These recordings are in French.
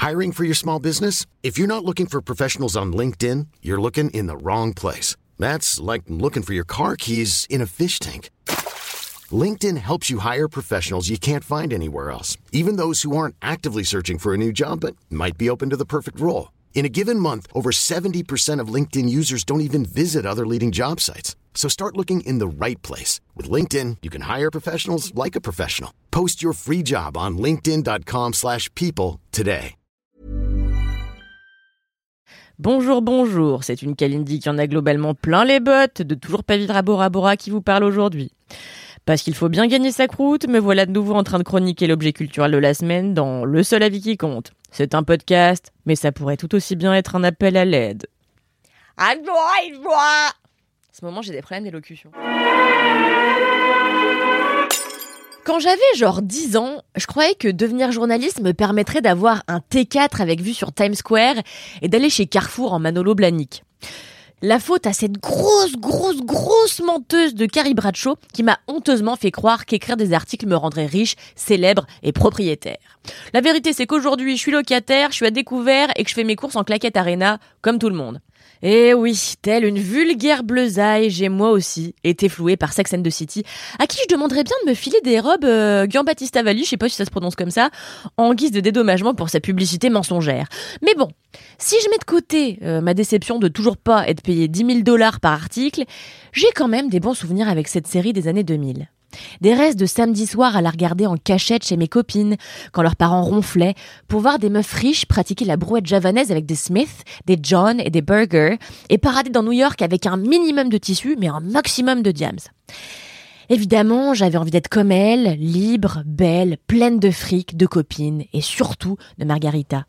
Hiring for your small business? If you're not looking for professionals on LinkedIn, you're looking in the wrong place. That's like looking for your car keys in a fish tank. LinkedIn helps you hire professionals you can't find anywhere else, even those who aren't actively searching for a new job but might be open to the perfect role. In a given month, over 70% of LinkedIn users don't even visit other leading job sites. So start looking in the right place. With LinkedIn, you can hire professionals like a professional. Post your free job on linkedin.com/people today. Bonjour, c'est une Kalindi qui en a globalement plein les bottes, de toujours pas vivre à Bora Bora qui vous parle aujourd'hui. Parce qu'il faut bien gagner sa croûte, me voilà de nouveau en train de chroniquer l'objet culturel de la semaine dans Le Seul Avis qui compte. C'est un podcast, mais ça pourrait tout aussi bien être un appel à l'aide. À ce moment, j'ai des problèmes d'élocution. Quand j'avais genre 10 ans, je croyais que devenir journaliste me permettrait d'avoir un T4 avec vue sur Times Square et d'aller chez Carrefour en Manolo Blahnik. La faute à cette grosse menteuse de Carrie Bradshaw qui m'a honteusement fait croire qu'écrire des articles me rendrait riche, célèbre et propriétaire. La vérité, c'est qu'aujourd'hui, je suis locataire, je suis à découvert et que je fais mes courses en claquette Arena, comme tout le monde. Et oui, telle une vulgaire bleusaille, j'ai moi aussi été flouée par Sex and the City, à qui je demanderais bien de me filer des robes Gian-Battista Valli, je sais pas si ça se prononce comme ça, en guise de dédommagement pour sa publicité mensongère. Mais bon, si je mets de côté ma déception de toujours pas être payé $10,000 par article, j'ai quand même des bons souvenirs avec cette série des années 2000. Des restes de samedi soir à la regarder en cachette chez mes copines, quand leurs parents ronflaient, pour voir des meufs riches pratiquer la brouette javanaise avec des Smith, des John et des Burger, et parader dans New York avec un minimum de tissu, mais un maximum de diams. Évidemment, j'avais envie d'être comme elle, libre, belle, pleine de fric, de copines, et surtout de Margarita.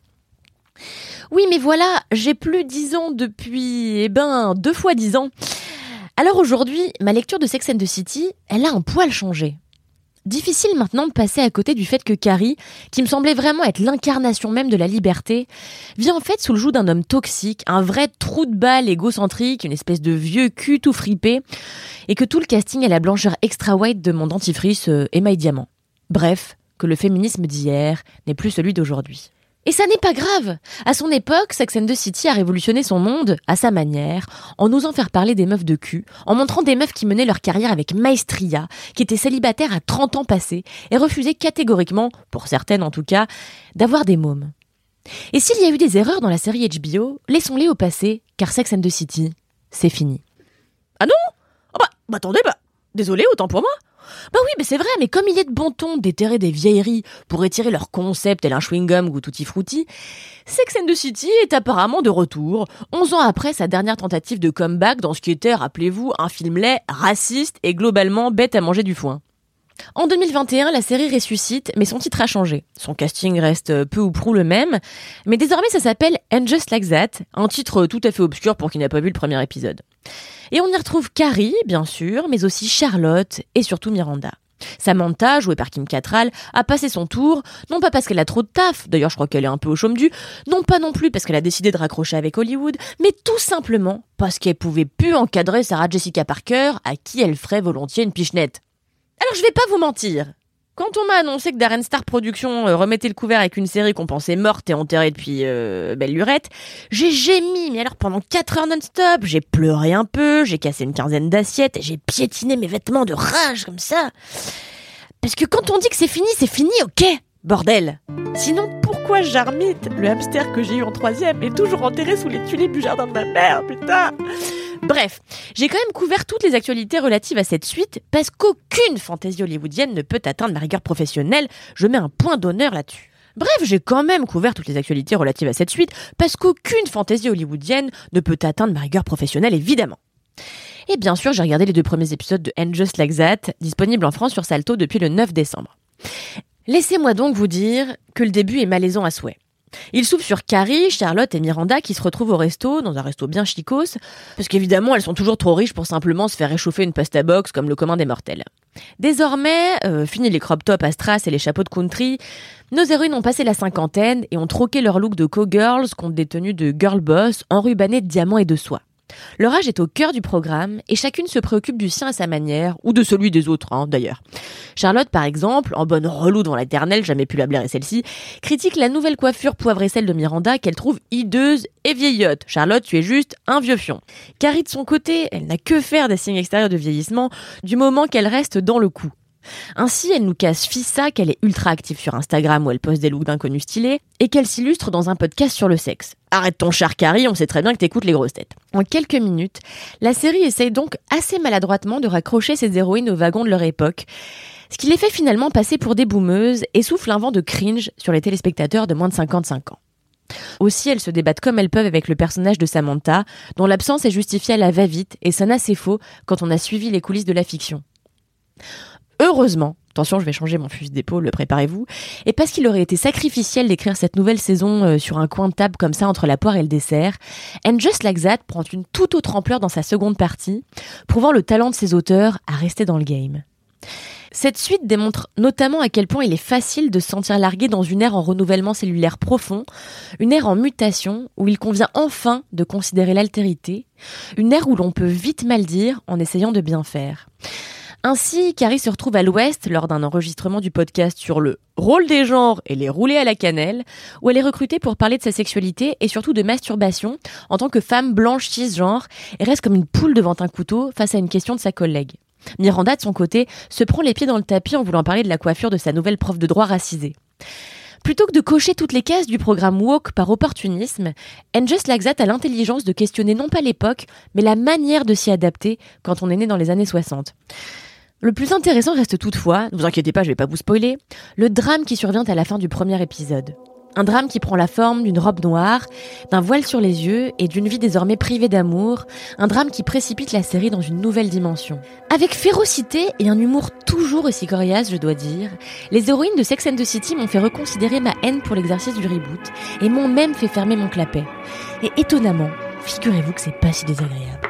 Oui, mais voilà, j'ai plus 10 ans depuis, 2 fois 10 ans. Alors aujourd'hui, ma lecture de Sex and the City, elle a un poil changé. Difficile maintenant de passer à côté du fait que Carrie, qui me semblait vraiment être l'incarnation même de la liberté, vit en fait sous le joug d'un homme toxique, un vrai trou de balle égocentrique, une espèce de vieux cul tout fripé, et que tout le casting est la blancheur extra white de mon dentifrice émail diamant. Bref, que le féminisme d'hier n'est plus celui d'aujourd'hui. Et ça n'est pas grave. À son époque, Sex and the City a révolutionné son monde, à sa manière, en osant faire parler des meufs de cul, en montrant des meufs qui menaient leur carrière avec maestria, qui étaient célibataires à 30 ans passés, et refusaient catégoriquement, pour certaines en tout cas, d'avoir des mômes. Et s'il y a eu des erreurs dans la série HBO, laissons-les au passé, car Sex and the City, c'est fini. Ah non ? Attendez, désolé, autant pour moi. Oui, c'est vrai, mais comme il est de bon ton de déterrer des vieilleries pour étirer leur concept tel un chewing-gum ou tutti frutti, Sex and the City est apparemment de retour, 11 ans après sa dernière tentative de comeback dans ce qui était, rappelez-vous, un film laid, raciste et globalement bête à manger du foin. En 2021, la série ressuscite, mais son titre a changé. Son casting reste peu ou prou le même, mais désormais ça s'appelle And Just Like That, un titre tout à fait obscur pour qui n'a pas vu le premier épisode. Et on y retrouve Carrie, bien sûr, mais aussi Charlotte et surtout Miranda. Samantha, jouée par Kim Cattrall, a passé son tour, non pas parce qu'elle a trop de taf, d'ailleurs je crois qu'elle est un peu au chôme du, non pas non plus parce qu'elle a décidé de raccrocher avec Hollywood, mais tout simplement parce qu'elle pouvait plus encadrer Sarah Jessica Parker, à qui elle ferait volontiers une pichenette. Alors je vais pas vous mentir, quand on m'a annoncé que Darren Star Productions remettait le couvert avec une série qu'on pensait morte et enterrée depuis belle lurette, j'ai gémi, mais alors pendant 4 heures non-stop, j'ai pleuré un peu, j'ai cassé une 15aine d'assiettes et j'ai piétiné mes vêtements de rage comme ça. Parce que quand on dit que c'est fini, ok, bordel. Sinon, pourquoi Jarmite, le hamster que j'ai eu en 3e, est toujours enterré sous les tulipes du jardin de ma mère, putain ? Bref, j'ai quand même couvert toutes les actualités relatives à cette suite parce qu'aucune fantaisie hollywoodienne ne peut atteindre ma rigueur professionnelle, je mets un point d'honneur là-dessus. Bref, j'ai quand même couvert toutes les actualités relatives à cette suite parce qu'aucune fantaisie hollywoodienne ne peut atteindre ma rigueur professionnelle, évidemment. Et bien sûr, j'ai regardé les 2 premiers épisodes de And Just Like That, disponibles en France sur Salto depuis le 9 décembre. Laissez-moi donc vous dire que le début est malaisant à souhait. Il s'ouvre sur Carrie, Charlotte et Miranda qui se retrouvent au resto, dans un resto bien chicos, parce qu'évidemment elles sont toujours trop riches pour simplement se faire réchauffer une pasta box comme le commun des mortels. Désormais, fini les crop tops à strass et les chapeaux de country, nos héroïnes ont passé la 50aine et ont troqué leur look de cowgirls contre des tenues de girl boss enrubannées de diamants et de soie. Leur âge est au cœur du programme et chacune se préoccupe du sien à sa manière, ou de celui des autres, d'ailleurs. Charlotte, par exemple, en bonne relou devant l'éternel, jamais pu la blairer celle-ci, critique la nouvelle coiffure poivre et sel de Miranda qu'elle trouve hideuse et vieillotte. Charlotte, tu es juste un vieux fion. Carrie, de son côté, elle n'a que faire des signes extérieurs de vieillissement du moment qu'elle reste dans le coup. Ainsi, elle nous casse Fissa qu'elle est ultra active sur Instagram où elle poste des looks d'inconnus stylés et qu'elle s'illustre dans un podcast sur le sexe. Arrête ton char Carrie, on sait très bien que t'écoutes les grosses têtes. En quelques minutes, la série essaye donc assez maladroitement de raccrocher ses héroïnes au wagon de leur époque, ce qui les fait finalement passer pour des boumeuses et souffle un vent de cringe sur les téléspectateurs de moins de 55 ans. Aussi, elles se débattent comme elles peuvent avec le personnage de Samantha, dont l'absence est justifiée à la va-vite et sonne assez faux quand on a suivi les coulisses de la fiction. Heureusement, attention, je vais changer mon fusil d'épaule, préparez-vous, et parce qu'il aurait été sacrificiel d'écrire cette nouvelle saison sur un coin de table comme ça entre la poire et le dessert, And Just Like That prend une toute autre ampleur dans sa seconde partie, prouvant le talent de ses auteurs à rester dans le game. Cette suite démontre notamment à quel point il est facile de se sentir largué dans une ère en renouvellement cellulaire profond, une ère en mutation où il convient enfin de considérer l'altérité, une ère où l'on peut vite mal dire en essayant de bien faire. Ainsi, Carrie se retrouve à l'Ouest lors d'un enregistrement du podcast sur le rôle des genres et les roulés à la cannelle, où elle est recrutée pour parler de sa sexualité et surtout de masturbation en tant que femme blanche cisgenre et reste comme une poule devant un couteau face à une question de sa collègue. Miranda, de son côté, se prend les pieds dans le tapis en voulant parler de la coiffure de sa nouvelle prof de droit racisée. Plutôt que de cocher toutes les cases du programme woke par opportunisme, And Just Like That a l'intelligence de questionner non pas l'époque, mais la manière de s'y adapter quand on est né dans les années 60. Le plus intéressant reste toutefois, ne vous inquiétez pas, je vais pas vous spoiler, le drame qui survient à la fin du premier épisode. Un drame qui prend la forme d'une robe noire, d'un voile sur les yeux et d'une vie désormais privée d'amour, un drame qui précipite la série dans une nouvelle dimension. Avec férocité et un humour toujours aussi coriace, je dois dire, les héroïnes de Sex and the City m'ont fait reconsidérer ma haine pour l'exercice du reboot et m'ont même fait fermer mon clapet. Et étonnamment, figurez-vous que c'est pas si désagréable.